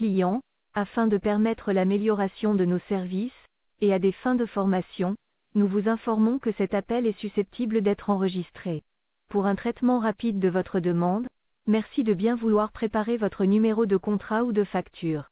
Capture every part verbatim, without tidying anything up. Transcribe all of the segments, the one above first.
client, afin de permettre l'amélioration de nos services, et à des fins de formation, nous vous informons que cet appel est susceptible d'être enregistré. Pour un traitement rapide de votre demande, merci de bien vouloir préparer votre numéro de contrat ou de facture.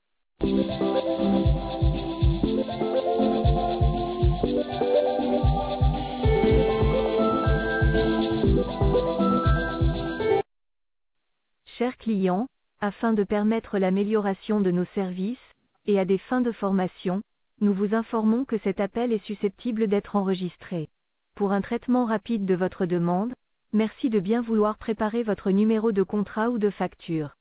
Chers clients, afin de permettre l'amélioration de nos services, et à des fins de formation, nous vous informons que cet appel est susceptible d'être enregistré. Pour un traitement rapide de votre demande, merci de bien vouloir préparer votre numéro de contrat ou de facture.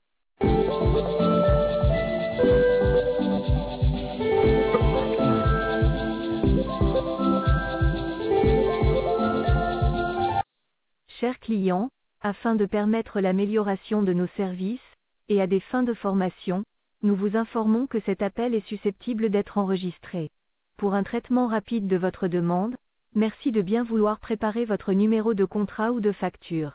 Chers clients, afin de permettre l'amélioration de nos services, et à des fins de formation, nous vous informons que cet appel est susceptible d'être enregistré. Pour un traitement rapide de votre demande, merci de bien vouloir préparer votre numéro de contrat ou de facture.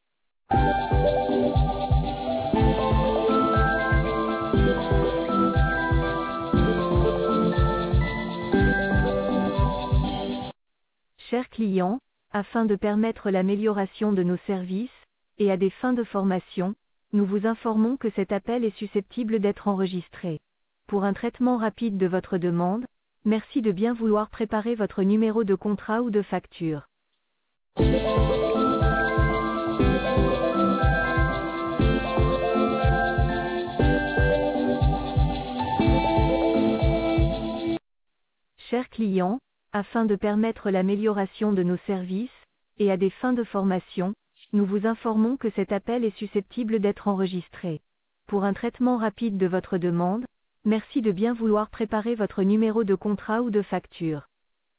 Chers clients, afin de permettre l'amélioration de nos services, et à des fins de formation, nous vous informons que cet appel est susceptible d'être enregistré. Pour un traitement rapide de votre demande, merci de bien vouloir préparer votre numéro de contrat ou de facture. Chers clients, afin de permettre l'amélioration de nos services, et à des fins de formation, nous vous informons que cet appel est susceptible d'être enregistré. Pour un traitement rapide de votre demande, merci de bien vouloir préparer votre numéro de contrat ou de facture.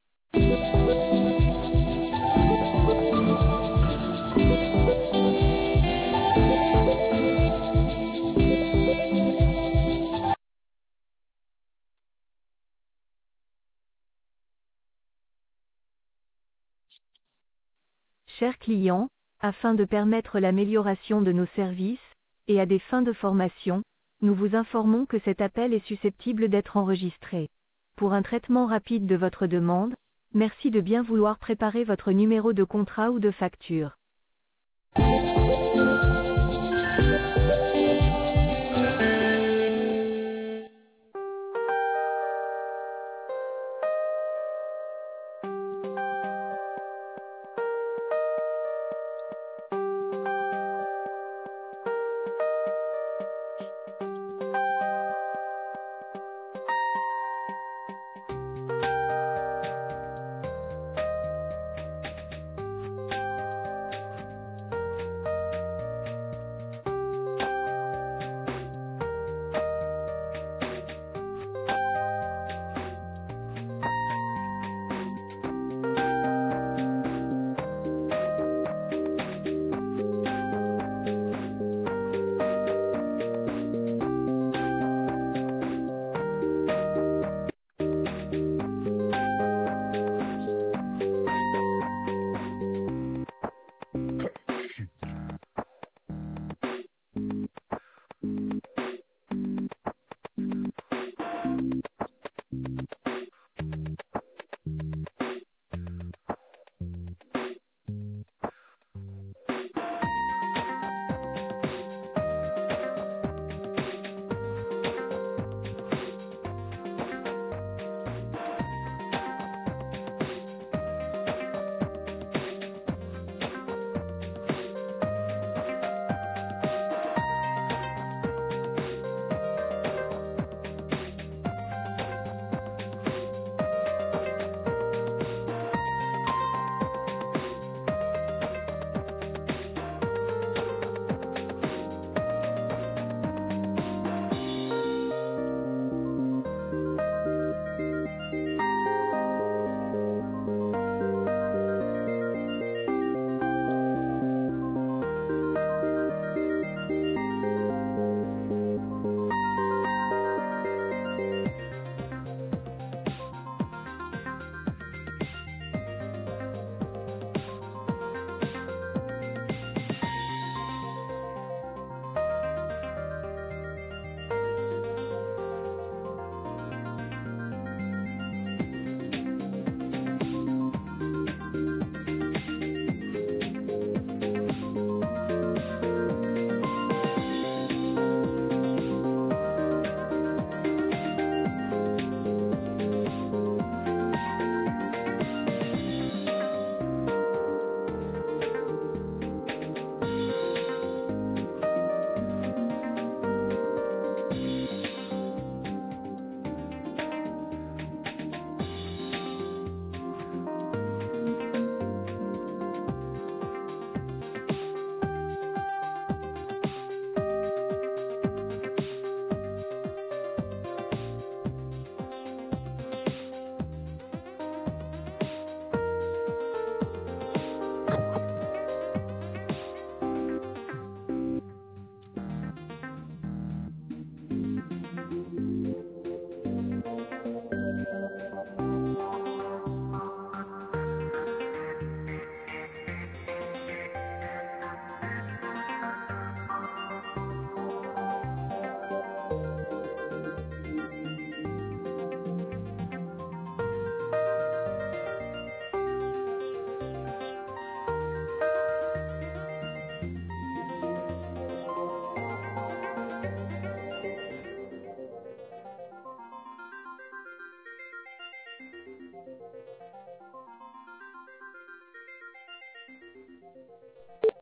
Chers clients, afin de permettre l'amélioration de nos services, et à des fins de formation, nous vous informons que cet appel est susceptible d'être enregistré. Pour un traitement rapide de votre demande, merci de bien vouloir préparer votre numéro de contrat ou de facture.